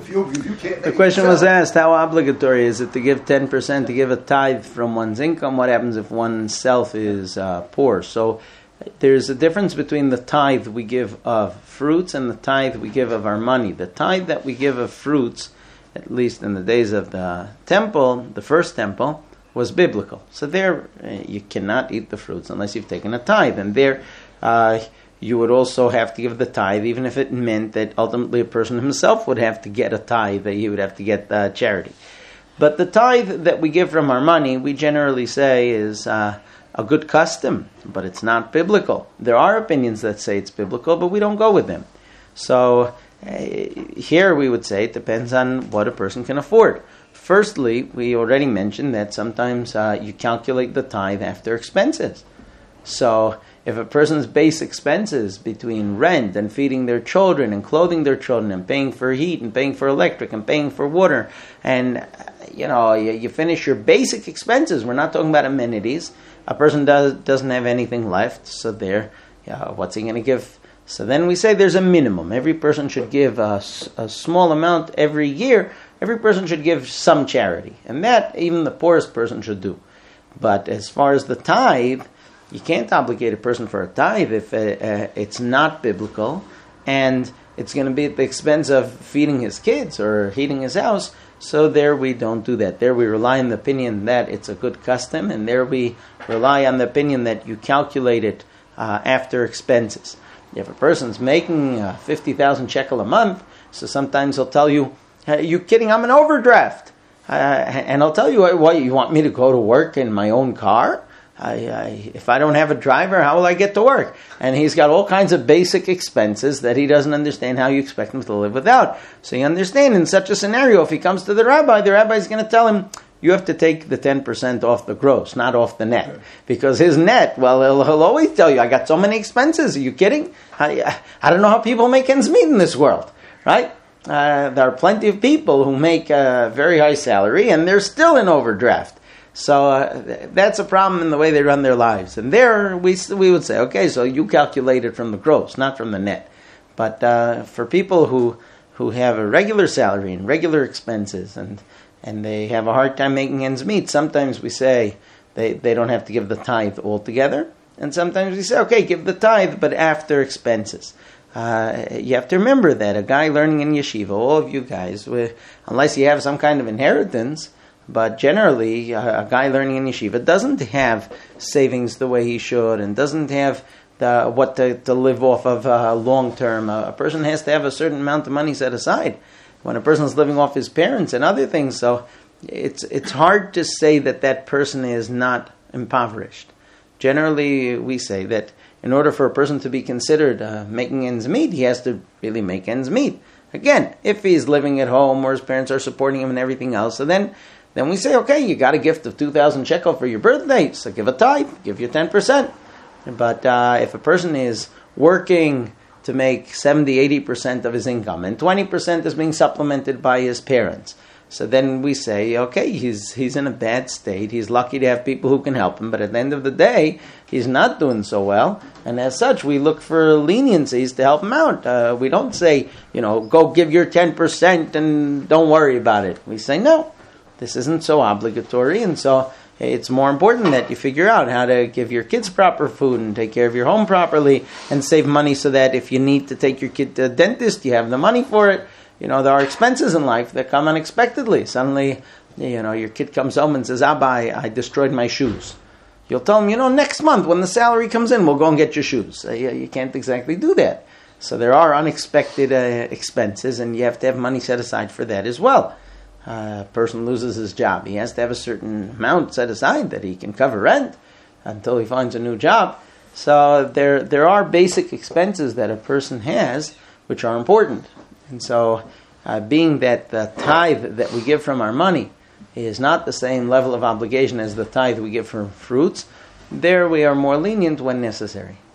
field because you can't. The question was asked: how obligatory is it to give 10%, to give a tithe from one's income? What happens if oneself is poor? So there's a difference between the tithe we give of fruits and the tithe we give of our money. The tithe that we give of fruits, at least in the days of the temple, the first temple, was biblical. So there, you cannot eat the fruits unless you've taken a tithe. And there, you would also have to give the tithe, even if it meant that ultimately a person himself would have to get a tithe, that he would have to get charity. But the tithe that we give from our money, we generally say is a good custom, but it's not biblical. There are opinions that say it's biblical, but we don't go with them. So here we would say it depends on what a person can afford. Firstly, we already mentioned that sometimes you calculate the tithe after expenses. So if a person's base expenses between rent and feeding their children and clothing their children and paying for heat and paying for electric and paying for water, and you finish your basic expenses, we're not talking about amenities, a person doesn't have anything left, so there, what's he going to give? So then we say there's a minimum. Every person should give a small amount every year. Every person should give some charity, and that even the poorest person should do. But as far as the tithe, you can't obligate a person for a tithe if it's not biblical, and it's going to be at the expense of feeding his kids or heating his house. So there we don't do that. There we rely on the opinion that it's a good custom, and there we rely on the opinion that you calculate it after expenses. If a person's making 50,000 shekel a month, so sometimes he'll tell you, "You kidding? I'm an overdraft," and I'll tell you, "What, you want me to go to work in my own car? If I don't have a driver, how will I get to work?" And he's got all kinds of basic expenses that he doesn't understand how you expect him to live without. So you understand, in such a scenario, if he comes to the rabbi is going to tell him, you have to take the 10% off the gross, not off the net. Because his net, well, he'll always tell you, "I got so many expenses. Are you kidding? I don't know how people make ends meet in this world," right? There are plenty of people who make a very high salary and they're still in overdraft. So that's a problem in the way they run their lives. And there we would say, okay, so you calculate it from the gross, not from the net. But for people who have a regular salary and regular expenses and they have a hard time making ends meet, sometimes we say they don't have to give the tithe altogether. And sometimes we say, okay, give the tithe, but after expenses. You have to remember that a guy learning in yeshiva, all of you guys, unless you have some kind of inheritance, but generally, a guy learning in yeshiva doesn't have savings the way he should and doesn't have what to live off of long term. A person has to have a certain amount of money set aside when a person is living off his parents and other things. So it's hard to say that person is not impoverished. Generally, we say that in order for a person to be considered making ends meet, he has to really make ends meet. Again, if he's living at home or his parents are supporting him and everything else, so then we say, okay, you got a gift of 2,000 shekel for your birthday, so give a tithe, give you 10%. But if a person is working to make 70-80% of his income, and 20% is being supplemented by his parents, so then we say, okay, he's in a bad state, he's lucky to have people who can help him, but at the end of the day, he's not doing so well, and as such, we look for leniencies to help him out. We don't say, go give your 10% and don't worry about it. We say, no. This isn't so obligatory, and so it's more important that you figure out how to give your kids proper food and take care of your home properly and save money so that if you need to take your kid to a dentist, you have the money for it. There are expenses in life that come unexpectedly. Suddenly, your kid comes home and says, "Abba, I destroyed my shoes." You'll tell him, next month when the salary comes in, we'll go and get your shoes. You can't exactly do that. So there are unexpected expenses, and you have to have money set aside for that as well. A person loses his job. He has to have a certain amount set aside that he can cover rent until he finds a new job. So there are basic expenses that a person has which are important. And so being that the tithe that we give from our money is not the same level of obligation as the tithe we give from fruits, there we are more lenient when necessary.